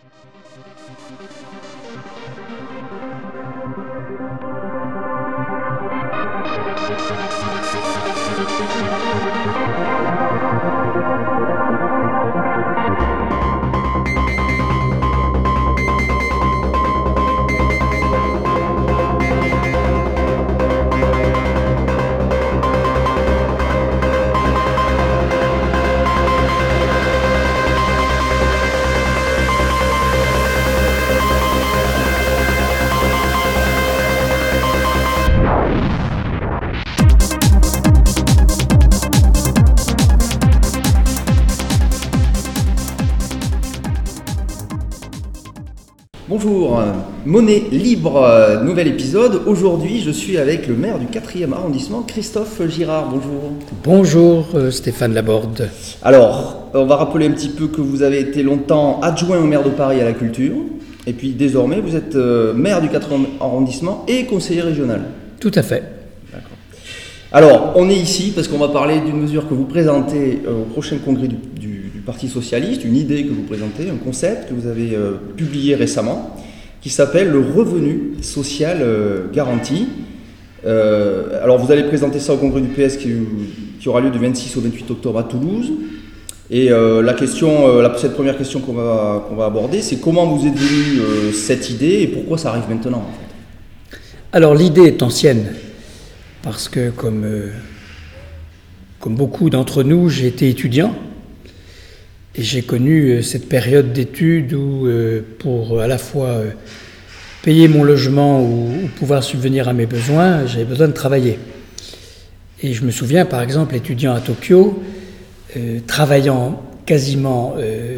Bonjour, Monnaie Libre, nouvel épisode. Aujourd'hui, je suis avec le maire du 4e arrondissement, Christophe Girard. Bonjour. Bonjour Stéphane Laborde. Alors, on va rappeler un petit peu que vous avez été longtemps adjoint au maire de Paris à la culture. Et puis désormais, vous êtes maire du 4e arrondissement et conseiller régional. Tout à fait. D'accord. Alors, on est ici parce qu'on va parler d'une mesure que vous présentez au prochain congrès du Parti Socialiste, une idée que vous présentez, un concept que vous avez publié récemment, qui s'appelle le revenu social garanti. Alors vous allez présenter ça au congrès du PS qui aura lieu du 26 au 28 octobre à Toulouse. Et cette première question qu'on va aborder, c'est comment vous êtes venu cette idée et pourquoi ça arrive maintenant en fait. Alors l'idée est ancienne, parce que comme beaucoup d'entre nous, j'ai été étudiant. Et j'ai connu cette période d'études où, pour à la fois payer mon logement ou pouvoir subvenir à mes besoins, j'avais besoin de travailler. Et je me souviens, par exemple, étudiant à Tokyo, travaillant quasiment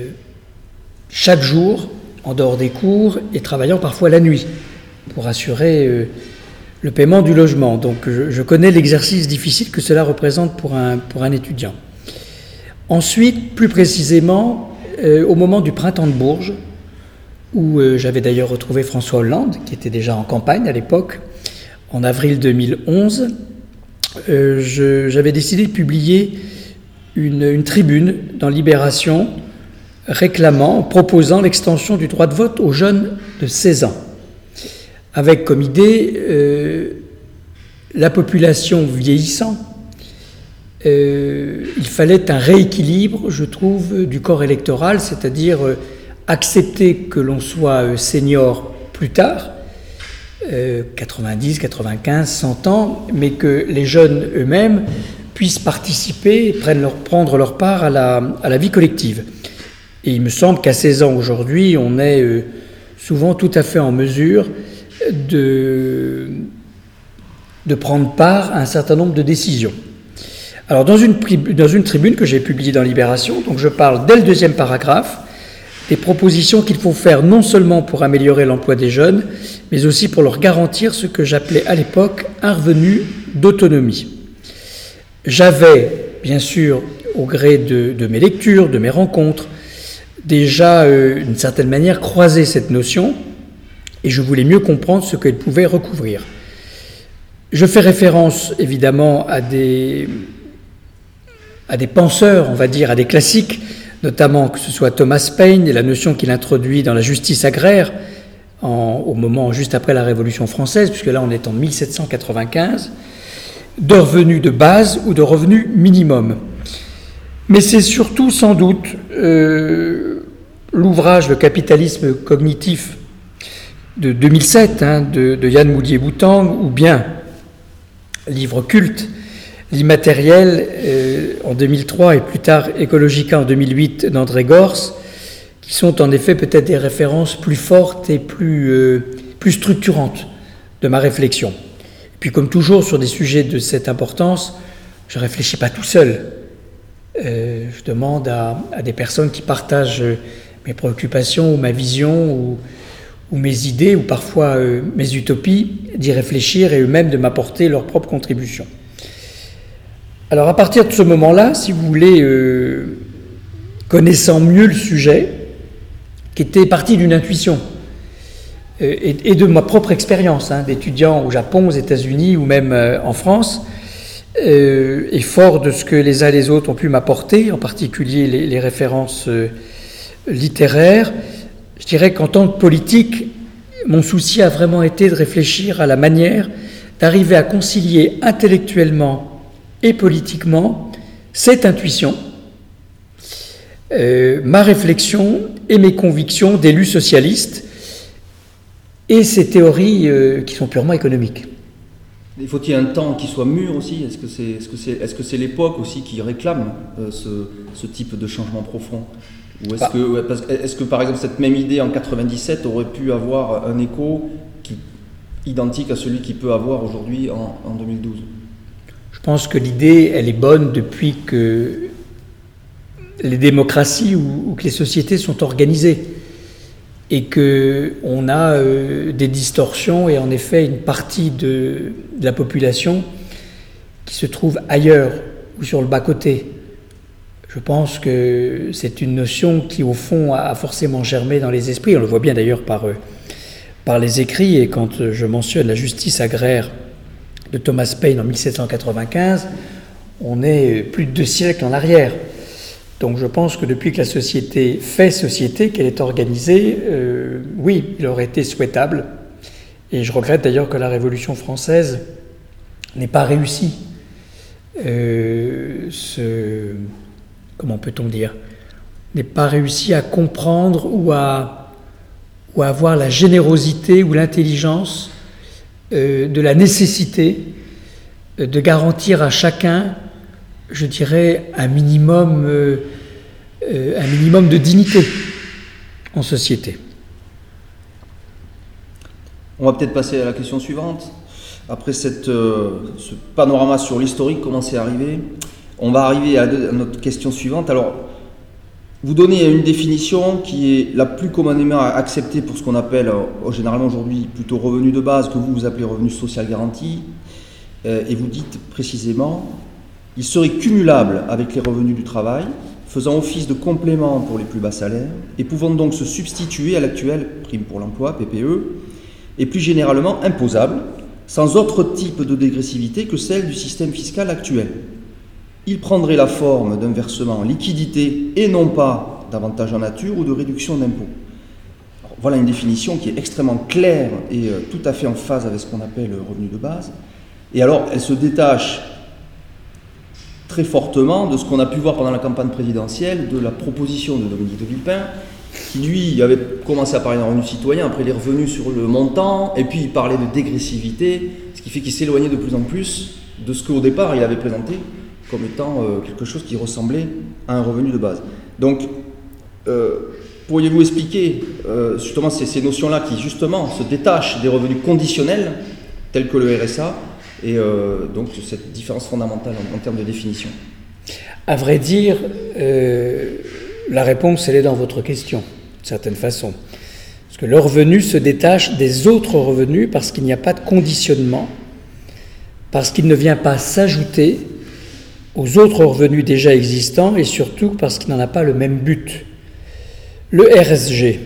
chaque jour, en dehors des cours, et travaillant parfois la nuit, pour assurer le paiement du logement. Donc je connais l'exercice difficile que cela représente pour un étudiant. Ensuite, plus précisément, au moment du printemps de Bourges, où j'avais d'ailleurs retrouvé François Hollande, qui était déjà en campagne à l'époque, en avril 2011, j'avais décidé de publier une tribune dans Libération proposant l'extension du droit de vote aux jeunes de 16 ans, avec comme idée la population vieillissant. Il fallait un rééquilibre, je trouve, du corps électoral, c'est-à-dire accepter que l'on soit senior plus tard, 90, 95, 100 ans, mais que les jeunes eux-mêmes puissent participer et prendre leur part à la vie collective. Et il me semble qu'à 16 ans aujourd'hui, on est souvent tout à fait en mesure de prendre part à un certain nombre de décisions. Alors, dans une tribune que j'ai publiée dans Libération, donc je parle dès le deuxième paragraphe des propositions qu'il faut faire non seulement pour améliorer l'emploi des jeunes, mais aussi pour leur garantir ce que j'appelais à l'époque un revenu d'autonomie. J'avais, bien sûr, au gré de mes lectures, de mes rencontres, déjà, d'une certaine manière, croisé cette notion, et je voulais mieux comprendre ce qu'elle pouvait recouvrir. Je fais référence, évidemment, à des penseurs, on va dire, à des classiques, notamment que ce soit Thomas Paine et la notion qu'il introduit dans la justice agraire au moment juste après la Révolution française, puisque là on est en 1795, de revenus de base ou de revenus minimum. Mais c'est surtout sans doute l'ouvrage Le capitalisme cognitif de 2007 de Yann Moulier-Boutang, ou bien livre culte L'immatériel en 2003 et plus tard Ecologica en 2008 d'André Gorz, qui sont en effet peut-être des références plus fortes et plus structurantes de ma réflexion. Et puis comme toujours sur des sujets de cette importance, je ne réfléchis pas tout seul. Je demande à des personnes qui partagent mes préoccupations ou ma vision ou mes idées ou parfois mes utopies d'y réfléchir et eux-mêmes de m'apporter leur propre contribution. Alors à partir de ce moment-là, si vous voulez, connaissant mieux le sujet, qui était parti d'une intuition et de ma propre expérience d'étudiant au Japon, aux États-Unis ou même en France, et fort de ce que les uns et les autres ont pu m'apporter, en particulier les références littéraires, je dirais qu'en tant que politique, mon souci a vraiment été de réfléchir à la manière d'arriver à concilier intellectuellement et politiquement cette intuition, ma réflexion et mes convictions d'élu socialiste et ces théories qui sont purement économiques. Faut-il un temps qui soit mûr aussi? Est-ce que c'est l'époque aussi qui réclame ce type de changement profond? Ou est-ce que par exemple cette même idée en 97 aurait pu avoir un écho identique à celui qu'il peut avoir aujourd'hui en 2012? Je pense que l'idée, elle est bonne depuis que les démocraties ou que les sociétés sont organisées et qu'on a des distorsions et en effet une partie de la population qui se trouve ailleurs ou sur le bas-côté. Je pense que c'est une notion qui, au fond, a forcément germé dans les esprits. On le voit bien d'ailleurs par les écrits. Et quand je mentionne la justice agraire de Thomas Paine en 1795, on est plus de 2 siècles en arrière. Donc je pense que depuis que la société fait société, qu'elle est organisée, oui, il aurait été souhaitable. Et je regrette d'ailleurs que la Révolution française n'ait pas réussi comment peut-on dire, n'ait pas réussi à comprendre ou à avoir la générosité ou l'intelligence de la nécessité de garantir à chacun, je dirais, un minimum de dignité en société. On va peut-être passer à la question suivante. Après ce panorama sur l'historique, comment c'est arrivé, on va arriver à notre question suivante. Alors, vous donnez une définition qui est la plus communément acceptée pour ce qu'on appelle généralement aujourd'hui plutôt revenu de base, que vous appelez revenu social garanti, et vous dites précisément, il serait cumulable avec les revenus du travail, faisant office de complément pour les plus bas salaires, et pouvant donc se substituer à l'actuelle prime pour l'emploi, PPE, et plus généralement imposable, sans autre type de dégressivité que celle du système fiscal actuel. Il prendrait la forme d'un versement en liquidité et non pas d'avantage en nature ou de réduction d'impôts. Voilà une définition qui est extrêmement claire et tout à fait en phase avec ce qu'on appelle le revenu de base. Et alors, elle se détache très fortement de ce qu'on a pu voir pendant la campagne présidentielle, de la proposition de Dominique de Villepin, qui lui avait commencé à parler d'un revenu citoyen, après les revenus sur le montant, et puis il parlait de dégressivité, ce qui fait qu'il s'éloignait de plus en plus de ce qu'au départ il avait présenté comme étant quelque chose qui ressemblait à un revenu de base. Donc, pourriez-vous expliquer justement ces notions-là qui justement se détachent des revenus conditionnels, tels que le RSA, et donc cette différence fondamentale en termes de définition? À vrai dire, la réponse, elle est dans votre question, d'une certaine façon. Parce que le revenu se détache des autres revenus parce qu'il n'y a pas de conditionnement, parce qu'il ne vient pas s'ajouter aux autres revenus déjà existants et surtout parce qu'il n'en a pas le même but. Le RSG,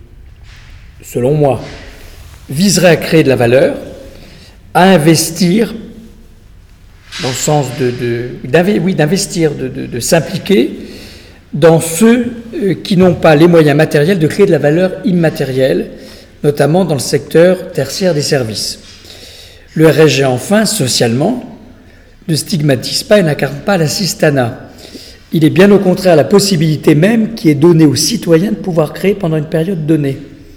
selon moi, viserait à créer de la valeur, à investir, dans le sens d'investir, de s'impliquer dans ceux qui n'ont pas les moyens matériels de créer de la valeur immatérielle, notamment dans le secteur tertiaire des services. Le RSG, enfin, socialement, ne stigmatise pas et n'incarne pas l'assistanat. Il est bien au contraire la possibilité même qui est donnée aux citoyens de pouvoir créer pendant une période donnée.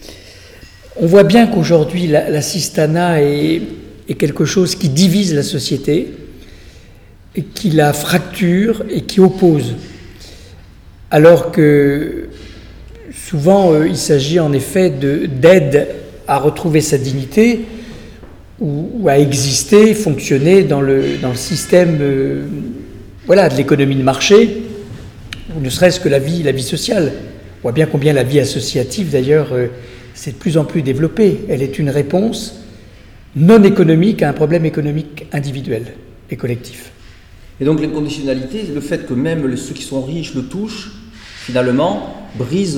On voit bien qu'aujourd'hui, l'assistanat est quelque chose qui divise la société, et qui la fracture et qui oppose. Alors que souvent, il s'agit en effet d'aide à retrouver sa dignité ou à exister, fonctionner dans le système de l'économie de marché, ou ne serait-ce que la vie sociale. On voit bien combien la vie associative, d'ailleurs, s'est de plus en plus développée. Elle est une réponse non économique à un problème économique individuel et collectif. Et donc l'inconditionnalité, le fait que même ceux qui sont riches le touchent, finalement, brise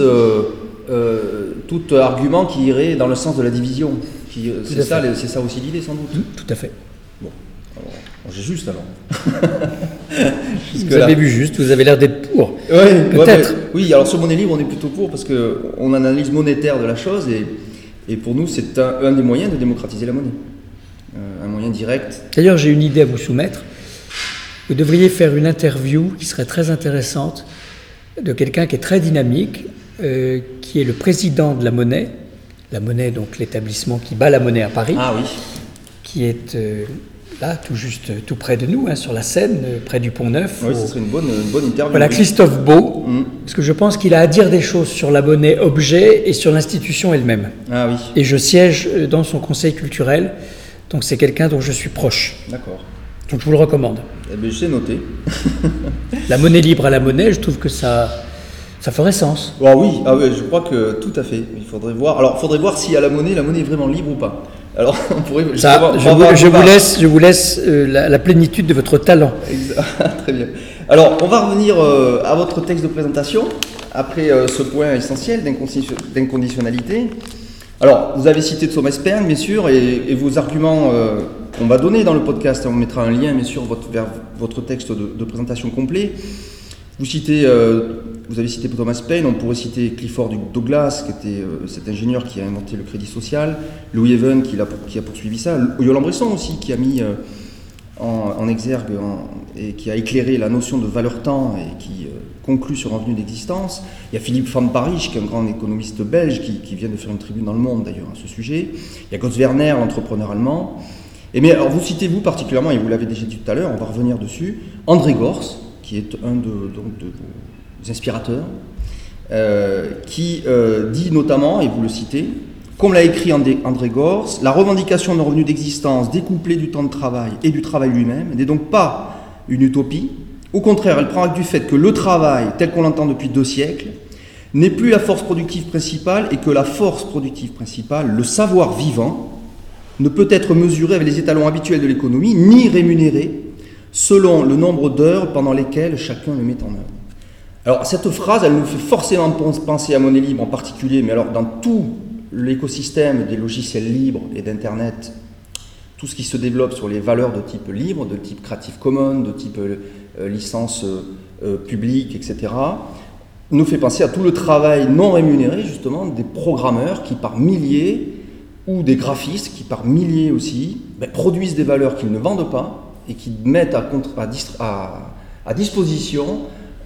tout argument qui irait dans le sens de la division. C'est ça aussi l'idée, sans doute. Tout à fait. Bon, alors, j'ai juste alors. Vous avez vu juste, vous avez l'air d'être pour. Ouais, peut-être. Oui, alors sur Monnaie Libre, on est plutôt pour parce qu'on a une analyse monétaire de la chose et pour nous, c'est un des moyens de démocratiser la monnaie. Un moyen direct. D'ailleurs, j'ai une idée à vous soumettre. Vous devriez faire une interview qui serait très intéressante de quelqu'un qui est très dynamique, qui est le président de la Monnaie, donc l'établissement qui bat la monnaie à Paris, qui est là, tout juste, tout près de nous, sur la Seine, près du Pont-Neuf. Oui, ce serait une bonne interview. Voilà, Christophe Beau, parce que je pense qu'il a à dire des choses sur la monnaie objet et sur l'institution elle-même. Ah oui. Et je siège dans son conseil culturel, donc c'est quelqu'un dont je suis proche. D'accord. Donc je vous le recommande. Eh bien, j'ai noté. La monnaie libre à la monnaie, je trouve que ça ferait sens. Ah oui, je crois que tout à fait. Il faudrait voir. Alors, il faudrait voir si à la monnaie est vraiment libre ou pas. Alors, on pourrait. Je vous laisse la plénitude de votre talent. Très bien. Alors, on va revenir à votre texte de présentation après ce point essentiel d'inconditionnalité. Alors, vous avez cité Thomas Pern, bien sûr, et vos arguments qu'on va donner dans le podcast. On mettra un lien, bien sûr, vers votre texte de présentation complet. Vous avez cité Thomas Paine, on pourrait citer Clifford Douglas, qui était cet ingénieur qui a inventé le crédit social, Louis Even qui a poursuivi ça, Yolande Bresson aussi qui a mis en exergue et qui a éclairé la notion de valeur-temps et qui conclut sur revenu d'existence. Il y a Philippe van Parijs, qui est un grand économiste belge qui vient de faire une tribune dans Le Monde d'ailleurs à ce sujet. Il y a Götz Werner, l'entrepreneur allemand. Alors vous citez vous particulièrement, et vous l'avez déjà dit tout à l'heure, on va revenir dessus, André Gorz, qui est un de vos inspirateurs, qui dit notamment, et vous le citez, comme l'a écrit André Gorz, la revendication d'un revenu d'existence découplé du temps de travail et du travail lui-même n'est donc pas une utopie. Au contraire, elle prend acte du fait que le travail, tel qu'on l'entend depuis 2 siècles, n'est plus la force productive principale et que la force productive principale, le savoir vivant, ne peut être mesuré avec les étalons habituels de l'économie, ni rémunéré selon le nombre d'heures pendant lesquelles chacun le met en œuvre. Alors cette phrase, elle nous fait forcément penser à Monnaie Libre en particulier, mais alors dans tout l'écosystème des logiciels libres et d'Internet, tout ce qui se développe sur les valeurs de type libre, de type Creative Commons, de type licence publique, etc., nous fait penser à tout le travail non rémunéré justement des programmeurs qui par milliers, ou des graphistes qui par milliers aussi, produisent des valeurs qu'ils ne vendent pas, et qui mettent à disposition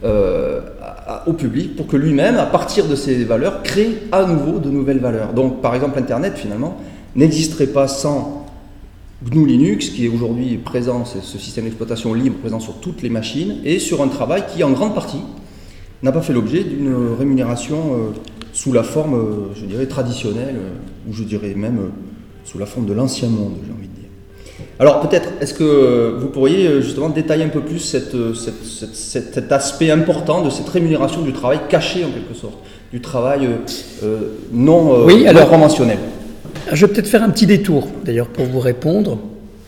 au public pour que lui-même, à partir de ces valeurs, crée à nouveau de nouvelles valeurs. Donc, par exemple, Internet, finalement, n'existerait pas sans GNU Linux, qui est aujourd'hui présent, c'est ce système d'exploitation libre présent sur toutes les machines, et sur un travail qui, en grande partie, n'a pas fait l'objet d'une rémunération sous la forme, je dirais, traditionnelle, ou je dirais même sous la forme de l'ancien monde, j'ai envie de dire. Alors peut-être, est-ce que vous pourriez justement détailler un peu plus cet aspect important de cette rémunération du travail caché en quelque sorte, du travail non conventionnel. Je vais peut-être faire un petit détour d'ailleurs pour vous répondre,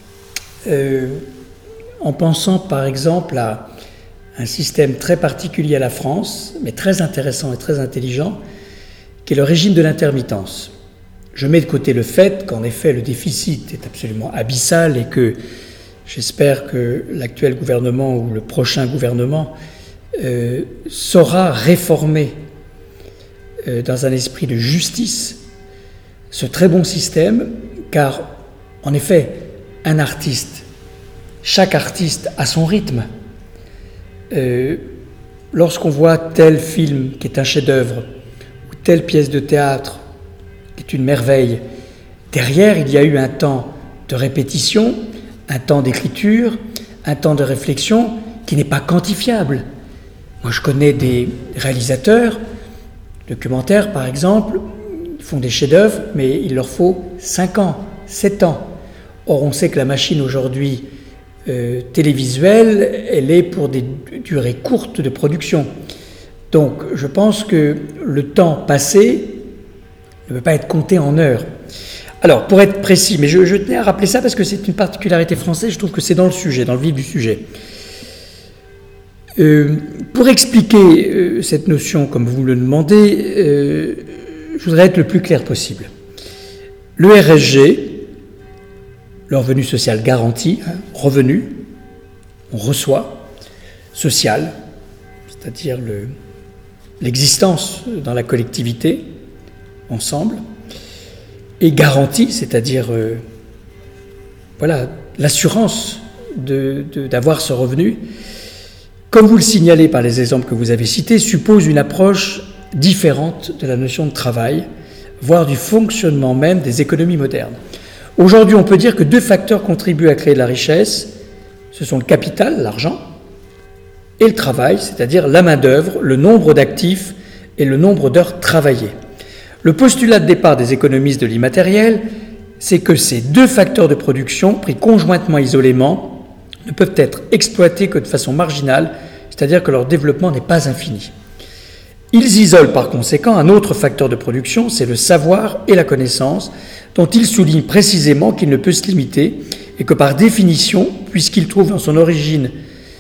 en pensant par exemple à un système très particulier à la France, mais très intéressant et très intelligent, qui est le régime de l'intermittence. Je mets de côté le fait qu'en effet le déficit est absolument abyssal et que j'espère que l'actuel gouvernement ou le prochain gouvernement saura réformer dans un esprit de justice ce très bon système, car en effet un artiste, chaque artiste a son rythme. Lorsqu'on voit tel film qui est un chef-d'œuvre ou telle pièce de théâtre qui est une merveille, derrière il y a eu un temps de répétition, un temps d'écriture, un temps de réflexion qui n'est pas quantifiable. Moi je connais des réalisateurs documentaires par exemple, ils font des chefs-d'œuvre mais il leur faut 5 ans, 7 ans. Or on sait que la machine aujourd'hui télévisuelle, elle est pour des durées courtes de production. Donc je pense que le temps passé ne peut pas être compté en heures. Alors pour être précis, mais je tenais à rappeler ça parce que c'est une particularité française, je trouve que c'est dans le sujet, dans le vif du sujet. Pour expliquer cette notion comme vous le demandez, je voudrais être le plus clair possible. Le RSG, le revenu social garanti, revenu, on reçoit, social, c'est-à-dire l'existence dans la collectivité, ensemble, et garantie, c'est-à-dire l'assurance d'avoir ce revenu, comme vous le signalez par les exemples que vous avez cités, suppose une approche différente de la notion de travail, voire du fonctionnement même des économies modernes. Aujourd'hui, on peut dire que 2 facteurs contribuent à créer de la richesse. Ce sont le capital, l'argent, et le travail, c'est-à-dire la main-d'œuvre, le nombre d'actifs et le nombre d'heures travaillées. Le postulat de départ des économistes de l'immatériel, c'est que ces 2 facteurs de production, pris conjointement isolément, ne peuvent être exploités que de façon marginale, c'est-à-dire que leur développement n'est pas infini. Ils isolent par conséquent un autre facteur de production, c'est le savoir et la connaissance, dont ils soulignent précisément qu'il ne peut se limiter et que par définition, puisqu'il trouve son origine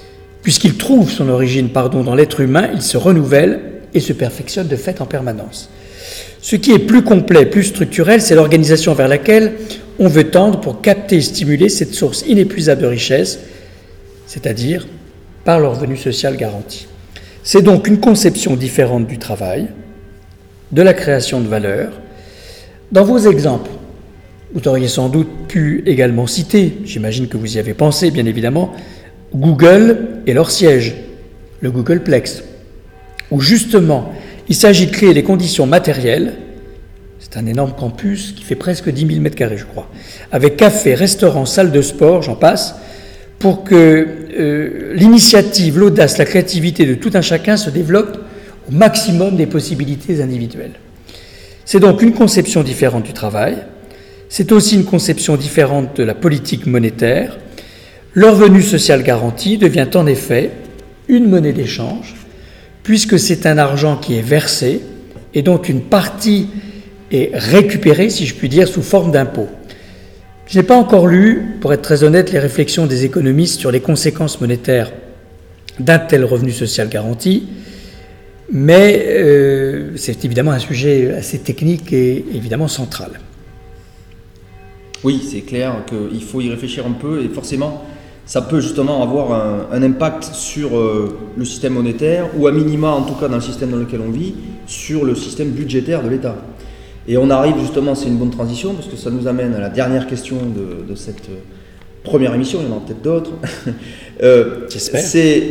dans l'être humain, il se renouvelle et se perfectionne de fait en permanence. Ce qui est plus complet, plus structurel, c'est l'organisation vers laquelle on veut tendre pour capter et stimuler cette source inépuisable de richesse, c'est-à-dire par le revenu social garanti. C'est donc une conception différente du travail, de la création de valeur. Dans vos exemples, vous auriez sans doute pu également citer, j'imagine que vous y avez pensé bien évidemment, Google et leur siège, le Googleplex, où justement il s'agit de créer les conditions matérielles. C'est un énorme campus qui fait presque 10 000 m², je crois, avec café, restaurant, salle de sport, j'en passe, pour que l'initiative, l'audace, la créativité de tout un chacun se développe au maximum des possibilités individuelles. C'est donc une conception différente du travail, c'est aussi une conception différente de la politique monétaire. Le revenu social garanti devient en effet une monnaie d'échange, puisque c'est un argent qui est versé et dont une partie est récupérée, si je puis dire, sous forme d'impôt. Je n'ai pas encore lu, pour être très honnête, les réflexions des économistes sur les conséquences monétaires d'un tel revenu social garanti, mais c'est évidemment un sujet assez technique et évidemment central. Oui, c'est clair qu'il faut y réfléchir un peu et forcément, ça peut justement avoir un impact sur le système monétaire ou à minima, en tout cas dans le système dans lequel on vit, sur le système budgétaire de l'État. Et on arrive justement, c'est une bonne transition parce que ça nous amène à la dernière question de cette première émission, il y en aura peut-être d'autres. J'espère. C'est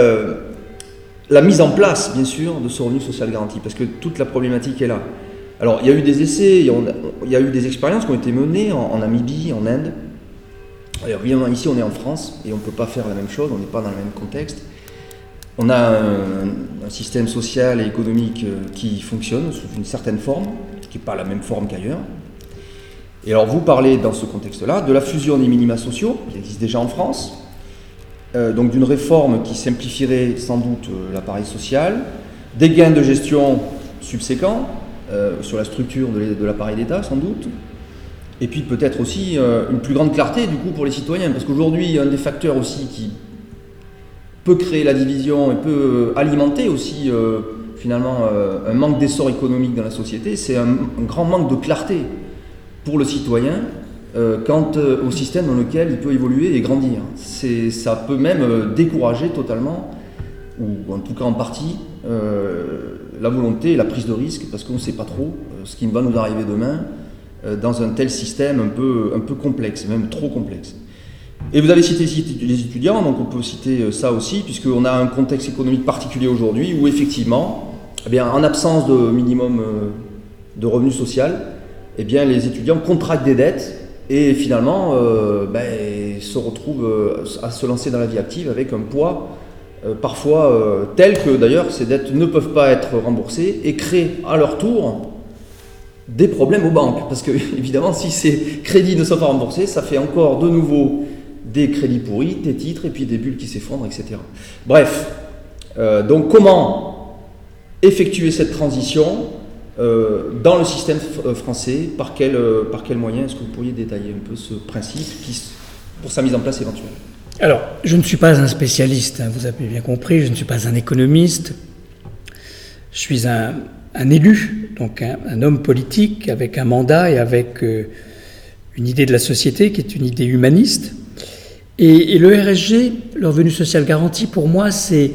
la mise en place, bien sûr, de ce revenu social garanti parce que toute la problématique est là. Alors, il y a eu des essais, il y a eu des expériences qui ont été menées en Namibie, en Inde. Alors, évidemment, ici, on est en France et on ne peut pas faire la même chose, on n'est pas dans le même contexte. On a un système social et économique qui fonctionne sous une certaine forme, qui n'est pas la même forme qu'ailleurs. Et alors, vous parlez dans ce contexte-là de la fusion des minima sociaux, qui existe déjà en France, donc d'une réforme qui simplifierait sans doute l'appareil social, des gains de gestion subséquents, sur la structure de l'appareil d'État sans doute, et puis peut-être aussi une plus grande clarté du coup pour les citoyens, parce qu'aujourd'hui un des facteurs aussi qui peut créer la division et peut alimenter aussi finalement un manque d'essor économique dans la société, c'est un grand manque de clarté pour le citoyen quant au système dans lequel il peut évoluer et grandir. Ça peut même décourager totalement, ou en tout cas en partie, la volonté et la prise de risque, parce qu'on ne sait pas trop ce qui va nous arriver demain dans un tel système un peu complexe, même trop complexe. Et vous avez cité les étudiants, donc on peut citer ça aussi, puisqu'on a un contexte économique particulier aujourd'hui où effectivement, eh bien, en absence de minimum de revenu social, eh bien, les étudiants contractent des dettes et finalement se retrouvent à se lancer dans la vie active avec un poids parfois tel que d'ailleurs ces dettes ne peuvent pas être remboursées et créent à leur tour des problèmes aux banques. Parce que évidemment, si ces crédits ne sont pas remboursés, ça fait encore de nouveau des crédits pourris, des titres et puis des bulles qui s'effondrent, etc. Bref, donc comment effectuer cette transition dans le système français, par quel moyen est-ce que vous pourriez détailler un peu ce principe pour sa mise en place éventuelle? Alors, je ne suis pas un spécialiste, vous avez bien compris, je ne suis pas un économiste, je suis un élu, donc un homme politique avec un mandat et avec une idée de la société qui est une idée humaniste. Et le RSG, le revenu social garanti, pour moi, ce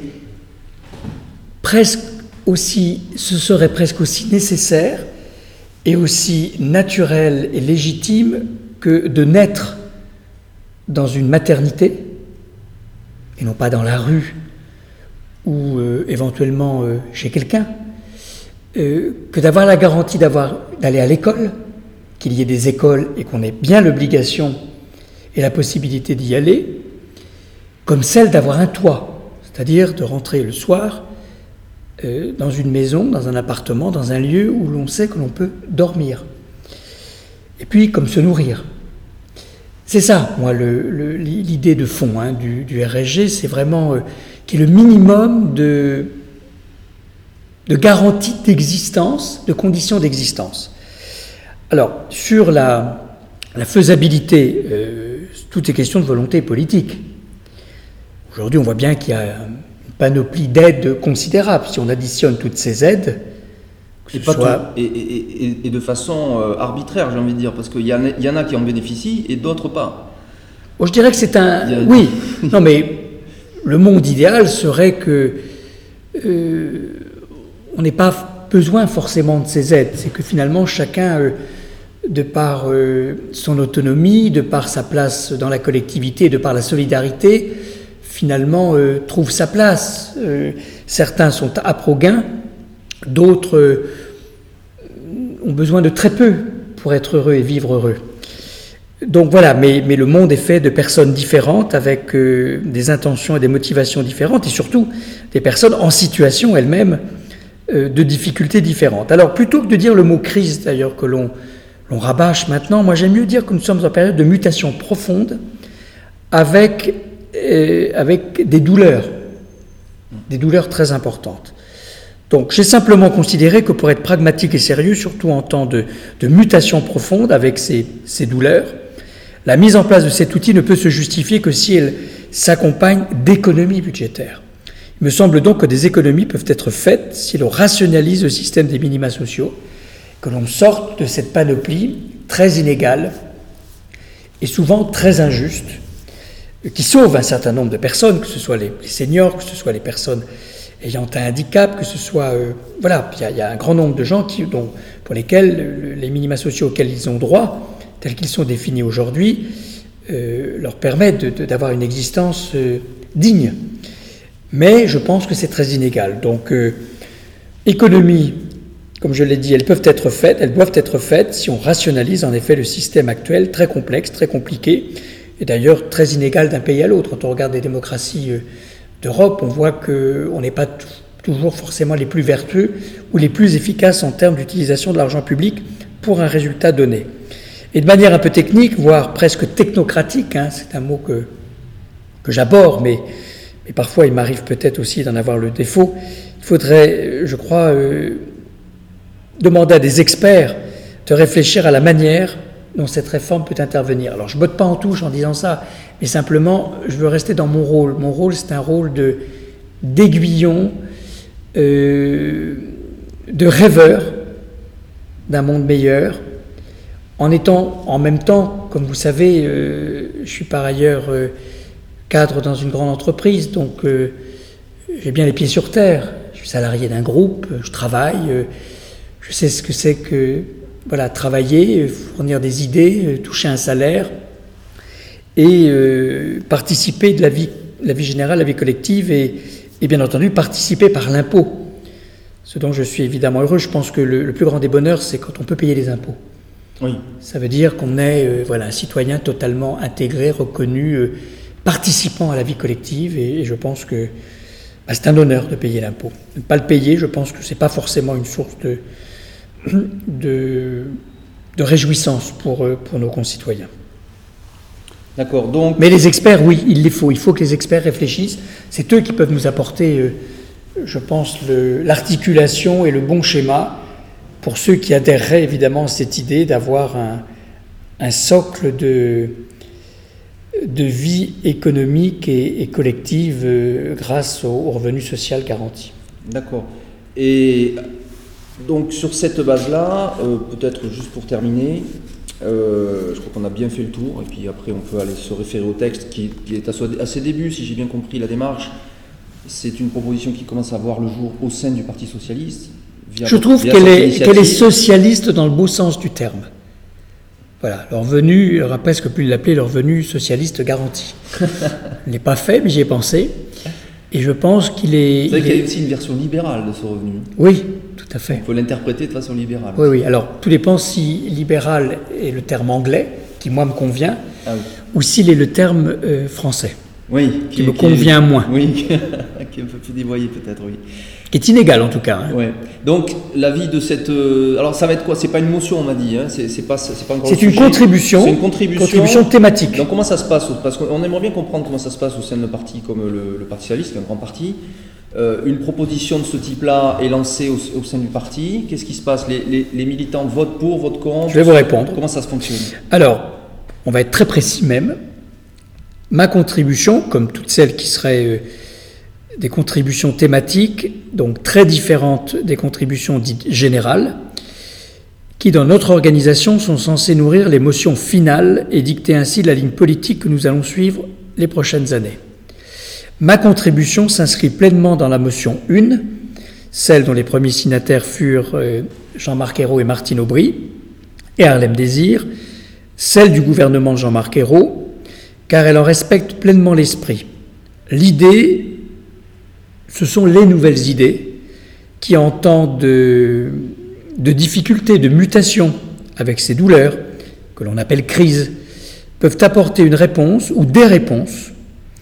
serait presque aussi nécessaire et aussi naturel et légitime que de naître dans une maternité, et non pas dans la rue ou éventuellement chez quelqu'un, que d'avoir la garantie d'aller à l'école, qu'il y ait des écoles et qu'on ait bien l'obligation et la possibilité d'y aller, comme celle d'avoir un toit, c'est-à-dire de rentrer le soir dans une maison, dans un appartement, dans un lieu où l'on sait que l'on peut dormir. Et puis, comme se nourrir. C'est ça, moi, l'idée de fond du RSG, c'est vraiment qu'il y ait le minimum de garantie d'existence, de conditions d'existence. Alors, sur la faisabilité, tout est question de volonté politique. Aujourd'hui, on voit bien qu'il y a une panoplie d'aides considérables. Si on additionne toutes ces aides, et de façon arbitraire, j'ai envie de dire, parce qu'il y en a qui en bénéficient et d'autres pas. Bon, je dirais que c'est un... Oui, non mais le monde idéal serait que on n'ait pas besoin forcément de ces aides. C'est que finalement, chacun, de par son autonomie, de par sa place dans la collectivité, de par la solidarité, finalement trouve sa place. Certains sont âpres au gain, d'autres ont besoin de très peu pour être heureux et vivre heureux. Donc voilà, mais le monde est fait de personnes différentes, avec des intentions et des motivations différentes, et surtout des personnes en situation elles-mêmes de difficultés différentes. Alors plutôt que de dire le mot crise, d'ailleurs, que l'on rabâche maintenant, moi j'aime mieux dire que nous sommes en période de mutation profonde, avec des douleurs très importantes. Donc j'ai simplement considéré que pour être pragmatique et sérieux, surtout en temps de mutation profonde avec ces douleurs, la mise en place de cet outil ne peut se justifier que si elle s'accompagne d'économies budgétaires. Il me semble donc que des économies peuvent être faites si l'on rationalise le système des minima sociaux, que l'on sorte de cette panoplie très inégale et souvent très injuste, qui sauve un certain nombre de personnes, que ce soit les seniors, que ce soit les personnes ayant un handicap, que ce soit... il y a un grand nombre de gens pour lesquels les minima sociaux auxquels ils ont droit, tels qu'ils sont définis aujourd'hui, leur permettent d'avoir une existence digne. Mais je pense que c'est très inégal. Donc, économies, comme je l'ai dit, elles doivent être faites si on rationalise en effet le système actuel, très complexe, très compliqué, et d'ailleurs très inégal d'un pays à l'autre. Quand on regarde les démocraties d'Europe, on voit qu'on n'est pas toujours forcément les plus vertueux ou les plus efficaces en termes d'utilisation de l'argent public pour un résultat donné. Et de manière un peu technique, voire presque technocratique, c'est un mot que j'aborde, mais parfois il m'arrive peut-être aussi d'en avoir le défaut, il faudrait, je crois, demander à des experts de réfléchir à la manière dont cette réforme peut intervenir. Alors je ne botte pas en touche en disant ça, mais simplement je veux rester dans mon rôle. Mon rôle, c'est un rôle d'aiguillon, de rêveur d'un monde meilleur, en étant en même temps, comme vous savez, je suis par ailleurs cadre dans une grande entreprise, donc j'ai bien les pieds sur terre. Je suis salarié d'un groupe, je travaille, je sais ce que c'est que travailler, fournir des idées, toucher un salaire et participer de la vie générale, la vie collective et bien entendu participer par l'impôt. Ce dont je suis évidemment heureux, je pense que le plus grand des bonheurs, c'est quand on peut payer les impôts. Oui. Ça veut dire qu'on est un citoyen totalement intégré, reconnu, participant à la vie collective et je pense que c'est un honneur de payer l'impôt. Ne pas le payer, je pense que ce n'est pas forcément une source de réjouissance pour nos concitoyens. D'accord, donc... Mais les experts, oui, il les faut. Il faut que les experts réfléchissent. C'est eux qui peuvent nous apporter, je pense, l'articulation et le bon schéma pour ceux qui adhéreraient évidemment à cette idée d'avoir un socle de vie économique et collective grâce au revenu social garanti. D'accord. Et donc sur cette base-là, peut-être juste pour terminer, Je crois qu'on a bien fait le tour, et puis après on peut aller se référer au texte qui est à ses débuts, si j'ai bien compris la démarche. C'est une proposition qui commence à voir le jour au sein du Parti Socialiste. Je trouve qu'elle est socialiste dans le beau sens du terme. Voilà, leur venue, on après ce que pu l'appeler leur venue socialiste garantie. Je n'est pas fait, mais j'y ai pensé. Et je pense qu'il est... Vous savez qu'il y a aussi une version libérale de ce revenu. Oui, tout à fait. On peut l'interpréter de façon libérale. Oui, oui. Alors, tout dépend si libéral est le terme anglais, qui moi me convient, ou s'il est le terme français, qui me convient moins. Oui, qui est un peu plus dévoyé peut-être, oui. Qui est inégal en tout cas. Hein. Ouais. Donc, l'avis de cette... alors, ça va être quoi? C'est pas une motion, on m'a dit. Hein. C'est pas encore c'est une contribution. C'est une contribution thématique. Donc, comment ça se passe? Parce qu'on aimerait bien comprendre comment ça se passe au sein de partis comme le Parti Socialiste, qui est un grand parti. Une proposition de ce type-là est lancée au sein du parti. Qu'est-ce qui se passe? Les militants votent pour, votent contre? Je vais vous répondre. Comment ça se fonctionne? Alors, on va être très précis même. Ma contribution, comme toutes celles qui seraient... des contributions thématiques, donc très différentes des contributions dites générales, qui dans notre organisation sont censées nourrir les motions finales et dicter ainsi la ligne politique que nous allons suivre les prochaines années. Ma contribution s'inscrit pleinement dans la motion 1, celle dont les premiers signataires furent Jean-Marc Ayrault et Martine Aubry, et Harlem Désir, celle du gouvernement de Jean-Marc Ayrault, car elle en respecte pleinement l'esprit. L'idée, ce sont les nouvelles idées qui, en temps de difficultés, de mutation, avec ces douleurs, que l'on appelle crise, peuvent apporter une réponse ou des réponses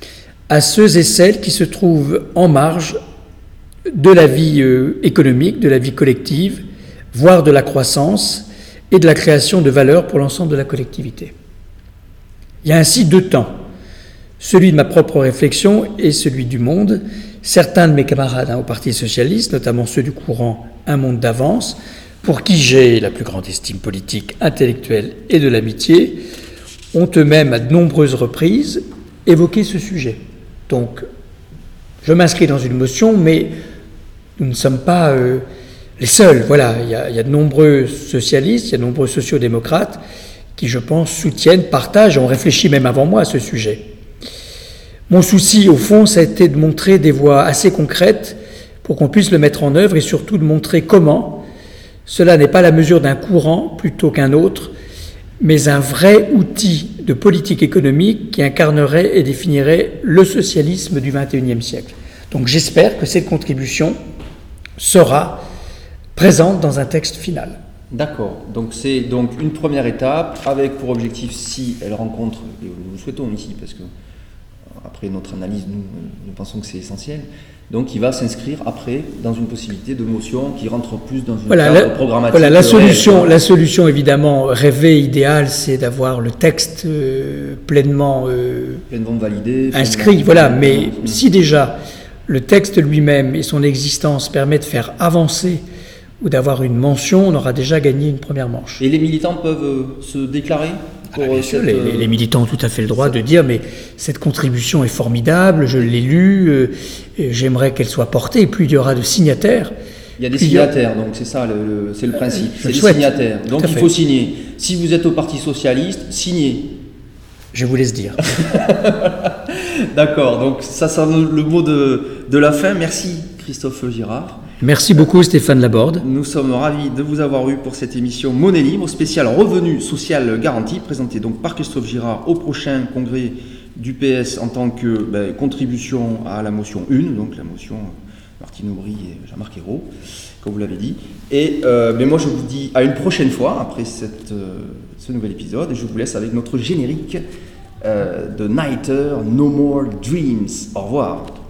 à ceux et celles qui se trouvent en marge de la vie économique, de la vie collective, voire de la croissance et de la création de valeur pour l'ensemble de la collectivité. Il y a ainsi deux temps, celui de ma propre réflexion et celui du monde. Certains de mes camarades au Parti Socialiste, notamment ceux du courant Un monde d'avance, pour qui j'ai la plus grande estime politique, intellectuelle et de l'amitié, ont eux-mêmes à de nombreuses reprises évoqué ce sujet. Donc, je m'inscris dans une motion, mais nous ne sommes pas les seuls. Voilà, il y a de nombreux socialistes, il y a de nombreux sociodémocrates qui, je pense, soutiennent, partagent, ont réfléchi même avant moi à ce sujet. Mon souci, au fond, ça a été de montrer des voies assez concrètes pour qu'on puisse le mettre en œuvre et surtout de montrer comment cela n'est pas la mesure d'un courant plutôt qu'un autre, mais un vrai outil de politique économique qui incarnerait et définirait le socialisme du XXIe siècle. Donc j'espère que cette contribution sera présente dans un texte final. D'accord, donc c'est donc une première étape avec pour objectif, si elle rencontre, et nous le souhaitons ici, parce que après notre analyse, nous pensons que c'est essentiel, donc il va s'inscrire après dans une possibilité de motion qui rentre plus dans une cadre programmatique. Voilà, la solution évidemment rêvée, idéale, c'est d'avoir le texte pleinement validé, inscrit. Voilà, mais si déjà le texte lui-même et son existence permettent de faire avancer ou d'avoir une mention, on aura déjà gagné une première manche. Et les militants peuvent se déclarer bien sûr, les militants ont tout à fait le droit de dire mais cette contribution est formidable, je l'ai lue, j'aimerais qu'elle soit portée, et plus il y aura de signataires. Il y a des signataires, donc c'est ça, c'est le principe, c'est des signataires. Donc il faut signer. Si vous êtes au Parti Socialiste, signez. Je vous laisse dire. D'accord, donc ça sera le mot de la fin. Merci Christophe Girard. Merci beaucoup Stéphane Laborde. Nous sommes ravis de vous avoir eu pour cette émission Monnaie Libre, spéciale revenu social garanti, présentée donc par Christophe Girard au prochain congrès du PS en tant que contribution à la motion 1, donc la motion Martine Aubry et Jean-Marc Ayrault, comme vous l'avez dit. Et moi je vous dis à une prochaine fois après ce nouvel épisode, et je vous laisse avec notre générique de Nighter, No More Dreams. Au revoir.